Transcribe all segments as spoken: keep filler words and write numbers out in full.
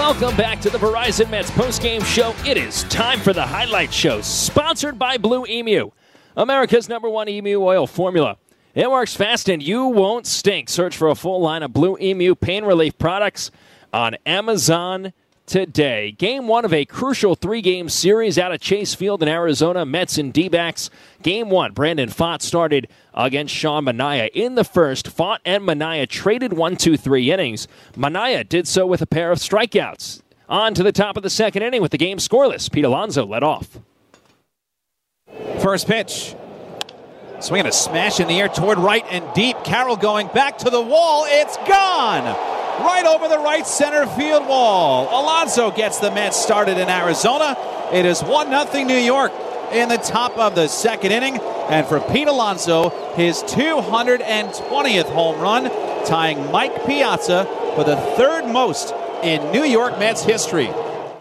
Welcome back to the Verizon Mets postgame show. It is time for the highlight show, sponsored by Blue Emu, America's number one emu oil formula. It works fast and you won't stink. Search for a full line of Blue Emu pain relief products on Amazon today. Game one of a crucial three-game series out at Chase Field in Arizona. Mets and D-backs. Game one, Brandon Pfaadt started against Sean Manaea. In the first, Pfaadt and Manaea traded one, two, three innings. Manaea did so with a pair of strikeouts. On to the top of the second inning with the game scoreless. Pete Alonso led off. First pitch. Swinging a smash in the air toward right and deep. Carroll going back to the wall. It's gone! Right over the right center field wall. Alonso gets the Mets started in Arizona. It is one nothing New York in the top of the second inning. And for Pete Alonso, his two hundred twentieth home run, tying Mike Piazza for the third most in New York Mets history.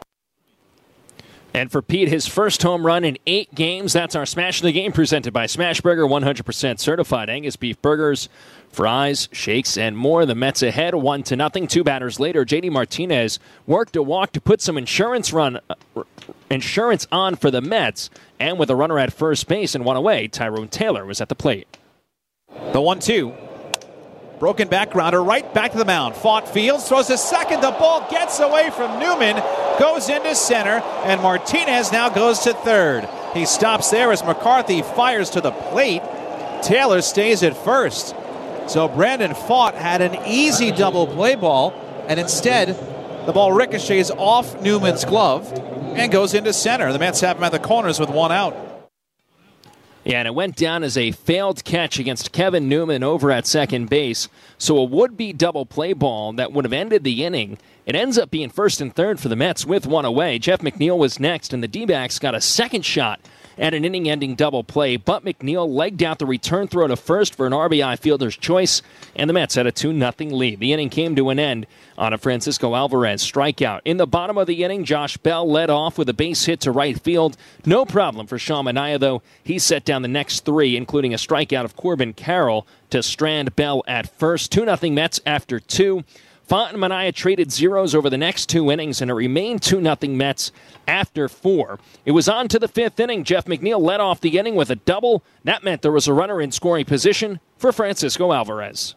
And for Pete, his first home run in eight games. That's our Smash of the Game presented by Smash Burger, one hundred percent certified Angus beef burgers, fries, shakes, and more. The Mets ahead, one to nothing. Two batters later, J D Martinez worked a walk to put some insurance run uh, insurance on for the Mets. And with a runner at first base and one away, Tyrone Taylor was at the plate. The one two. Broken backgrounder right back to the mound. Pfaadt fields, throws a second. The ball gets away from Newman, goes into center, and Martinez now goes to third. He stops there as McCarthy fires to the plate. Taylor stays at first. So Brandon Pfaadt had an easy double play ball, and instead the ball ricochets off Newman's glove and goes into center. The Mets have him at the corners with one out. Yeah, and it went down as a failed catch against Kevin Newman over at second base. So a would-be double play ball that would have ended the inning. It ends up being first and third for the Mets with one away. Jeff McNeil was next, and the D-backs got a second shot at an inning-ending double play, but McNeil legged out the return throw to first for an R B I fielder's choice, and the Mets had a two nothing lead. The inning came to an end on a Francisco Alvarez strikeout. In the bottom of the inning, Josh Bell led off with a base hit to right field. No problem for Sean Manaea, though. He set down the next three, including a strikeout of Corbin Carroll to strand Bell at first. two nothing Mets after two. Pfaadt and Manaea traded zeros over the next two innings, and it remained two nothing Mets after four. It was on to the fifth inning. Jeff McNeil led off the inning with a double. That meant there was a runner in scoring position for Francisco Alvarez.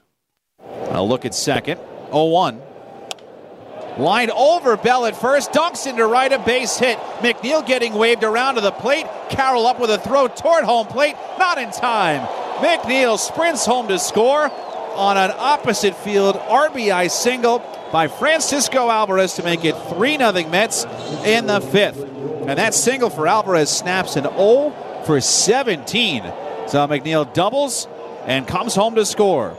A look at second. oh one. Line over Bell at first. Dunks into right, a base hit. McNeil getting waved around to the plate. Carroll up with a throw toward home plate. Not in time. McNeil sprints home to score on an opposite field R B I single by Francisco Alvarez to make it three nothing Mets in the fifth. And that single for Alvarez snaps an oh for seventeen. So McNeil doubles and comes home to score.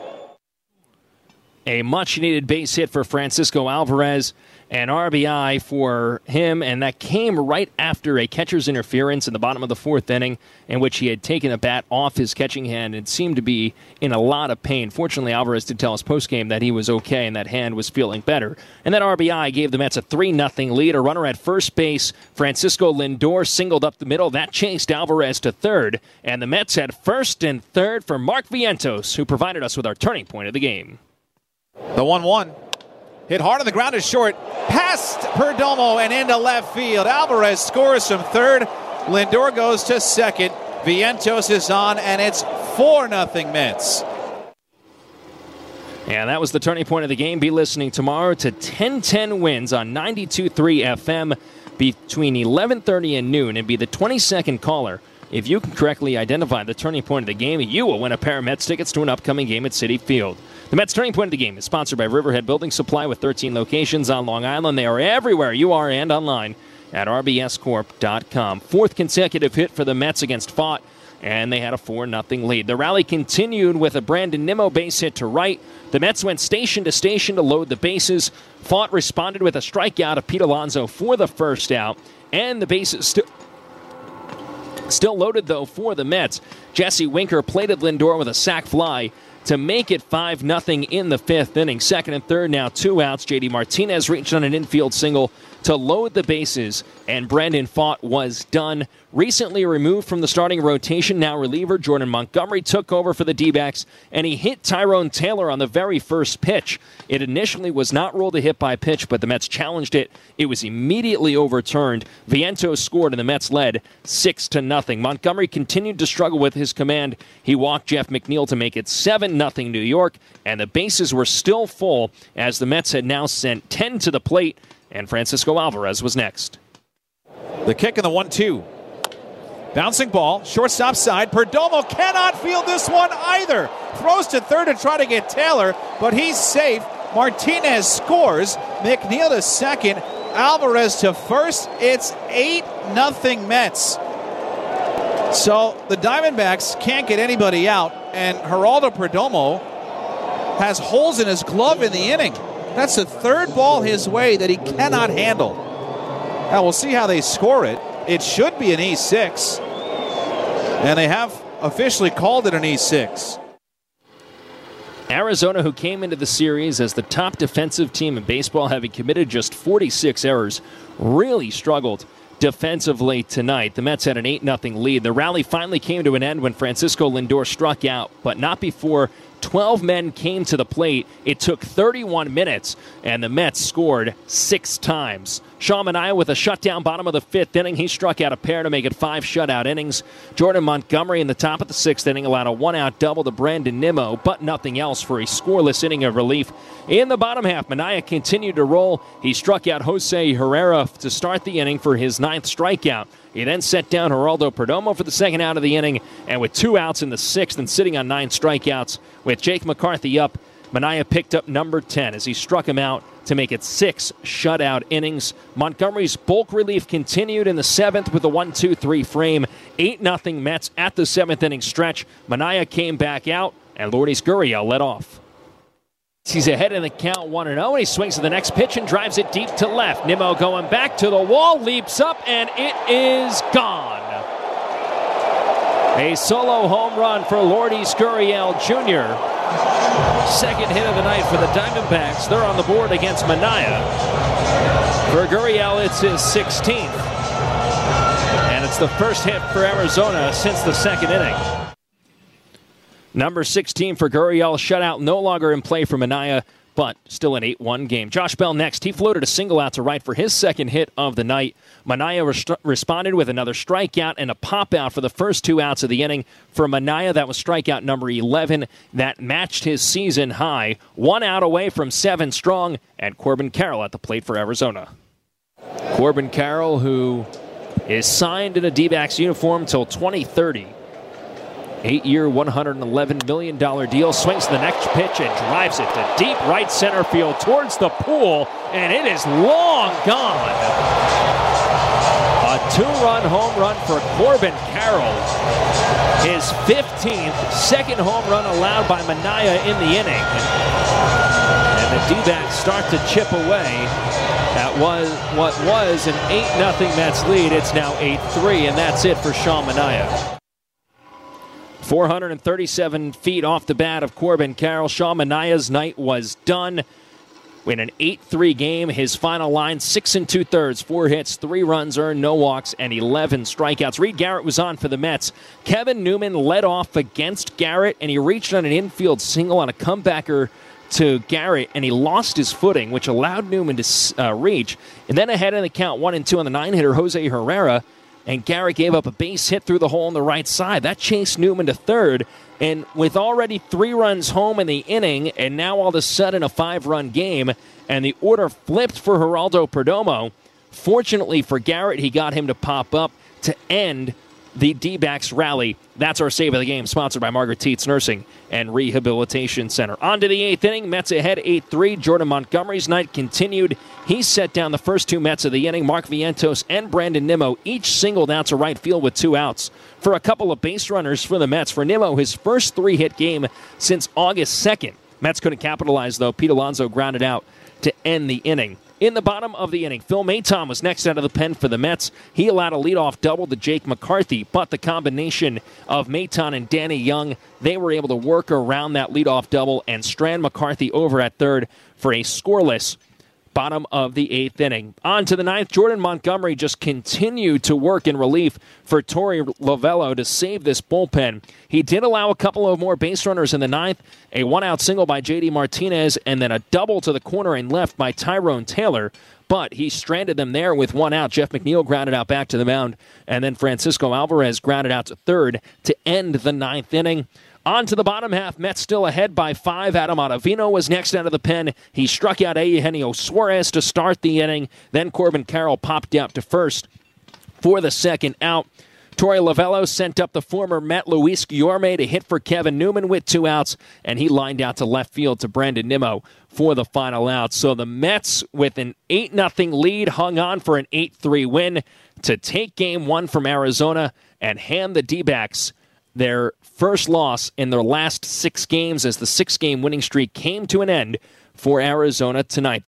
A much-needed base hit for Francisco Alvarez, an R B I for him, and that came right after a catcher's interference in the bottom of the fourth inning in which he had taken a bat off his catching hand and seemed to be in a lot of pain. Fortunately, Alvarez did tell us postgame that he was okay and that hand was feeling better. And that R B I gave the Mets a three nothing lead. A runner at first base, Francisco Lindor, singled up the middle. That chased Alvarez to third, and the Mets had first and third for Mark Vientos, who provided us with our turning point of the game. The one one. Hit hard on the ground is short. Past Perdomo and into left field. Alvarez scores from third. Lindor goes to second. Vientos is on, and it's four nothing Mets. And that was the turning point of the game. Be listening tomorrow to ten ten Wins on ninety-two point three F M between eleven thirty and noon and be the twenty-second caller. If you can correctly identify the turning point of the game, you will win a pair of Mets tickets to an upcoming game at Citi Field. The Mets Turning Point of the Game is sponsored by Riverhead Building Supply with thirteen locations on Long Island. They are everywhere you are and online at R B S corp dot com. Fourth consecutive hit for the Mets against Pfaadt, and they had a four nothing lead. The rally continued with a Brandon Nimmo base hit to right. The Mets went station to station to load the bases. Pfaadt responded with a strikeout of Pete Alonso for the first out, and the bases still... Still loaded, though, for the Mets. Jesse Winker plated Lindor with a sac fly to make it five nothing in the fifth inning. Second and third now two outs. J D Martinez reached on an infield single to load the bases, and Brandon Pfaadt was done. Recently removed from the starting rotation, now reliever Jordan Montgomery took over for the D-backs, and he hit Tyrone Taylor on the very first pitch. It initially was not ruled a hit by pitch, but the Mets challenged it. It was immediately overturned. Vientos scored, and the Mets led six to nothing. Montgomery continued to struggle with his command. He walked Jeff McNeil to make it seven nothing New York, and the bases were still full as the Mets had now sent ten to the plate, and Francisco Alvarez was next. The kick and the one two. Bouncing ball, shortstop side. Perdomo cannot field this one either. Throws to third to try to get Taylor, but he's safe. Martinez scores. McNeil to second. Alvarez to first. It's eight nothing Mets. So the Diamondbacks can't get anybody out, and Geraldo Perdomo has holes in his glove in the inning. That's the third ball his way that he cannot handle. Now we'll see how they score it. It should be an E six, and they have officially called it an E six. Arizona, who came into the series as the top defensive team in baseball, having committed just forty-six errors, really struggled defensively tonight. The Mets had an eight nothing lead. The rally finally came to an end when Francisco Lindor struck out, but not before twelve men came to the plate. It took thirty-one minutes, and the Mets scored six times. Sean Manaea with a shutout bottom of the fifth inning. He struck out a pair to make it five shutout innings. Jordan Montgomery in the top of the sixth inning allowed a one-out double to Brandon Nimmo, but nothing else for a scoreless inning of relief. In the bottom half, Manaea continued to roll. He struck out Jose Herrera to start the inning for his ninth strikeout. He then set down Geraldo Perdomo for the second out of the inning, and with two outs in the sixth and sitting on nine strikeouts, with Jake McCarthy up, Manaea picked up number ten as he struck him out to make it six shutout innings. Montgomery's bulk relief continued in the seventh with a one two three frame. eight nothing Mets at the seventh inning stretch. Manaea came back out, and Lourdes Gurriel led off. He's ahead in the count one and oh, and he swings to the next pitch and drives it deep to left. Nimmo going back to the wall, leaps up, and it is gone. A solo home run for Lourdes Gurriel Junior Second hit of the night for the Diamondbacks. They're on the board against Manaea. For Gurriel, it's his sixteenth. And it's the first hit for Arizona since the second inning. Number sixteen for Gurriel, shutout no longer in play for Manaea, but still an eight one game. Josh Bell next. He floated a single out to right for his second hit of the night. Manaea rest- responded with another strikeout and a pop-out for the first two outs of the inning. For Manaea, that was strikeout number eleven. That matched his season high. One out away from seven strong, and Corbin Carroll at the plate for Arizona. Corbin Carroll, who is signed in a D-backs uniform till twenty thirty. Eight-year, one hundred eleven million dollars deal. Swings to the next pitch and drives it to deep right center field towards the pool, and it is long gone. A two-run home run for Corbin Carroll. His fifteenth, second home run allowed by Manaea in the inning. And the D-backs start to chip away at was, what was an eight nothing Mets lead. It's now eight three, and that's it for Sean Manaea. four hundred thirty-seven feet off the bat of Corbin Carroll. Sean Manaea's night was done. In an eight three game, his final line, six and two-thirds, four hits, three runs earned, no walks, and eleven strikeouts. Reed Garrett was on for the Mets. Kevin Newman led off against Garrett, and he reached on an infield single on a comebacker to Garrett, and he lost his footing, which allowed Newman to uh, reach. And then ahead in the count, one and two on the nine-hitter, Jose Herrera, and Garrett gave up a base hit through the hole on the right side. That chased Newman to third, and with already three runs home in the inning, and now all of a sudden a five-run game, and the order flipped for Geraldo Perdomo. Fortunately for Garrett, he got him to pop up to end the D-backs rally. That's our save of the game, sponsored by Margaret Tietz Nursing and Rehabilitation Center. On to the eighth inning. Mets ahead eight three. Jordan Montgomery's night continued. He set down the first two Mets of the inning. Mark Vientos and Brandon Nimmo each singled out to right field with two outs. For a couple of base runners for the Mets. For Nimmo, his first three-hit game since August second. Mets couldn't capitalize, though. Pete Alonso grounded out to end the inning. In the bottom of the inning, Phil Maton was next out of the pen for the Mets. He allowed a leadoff double to Jake McCarthy, but the combination of Maton and Danny Young, they were able to work around that leadoff double and strand McCarthy over at third for a scoreless bottom of the eighth inning. On to the ninth, Jordan Montgomery just continued to work in relief for Torey Lovullo to save this bullpen. He did allow a couple of more base runners in the ninth, a one-out single by J D Martinez, and then a double to the corner and left by Tyrone Taylor. But he stranded them there with one out. Jeff McNeil grounded out back to the mound, and then Francisco Alvarez grounded out to third to end the ninth inning. On to the bottom half, Mets still ahead by five. Adam Ottavino was next out of the pen. He struck out Eugenio Suarez to start the inning. Then Corbin Carroll popped out to first for the second out. Torey Lovullo sent up the former Met Luis Guillorme to hit for Kevin Newman with two outs, and he lined out to left field to Brandon Nimmo for the final out. So the Mets, with an eight nothing lead, hung on for an eight three win to take game one from Arizona and hand the D-backs their first loss in their last six games as the six-game winning streak came to an end for Arizona tonight.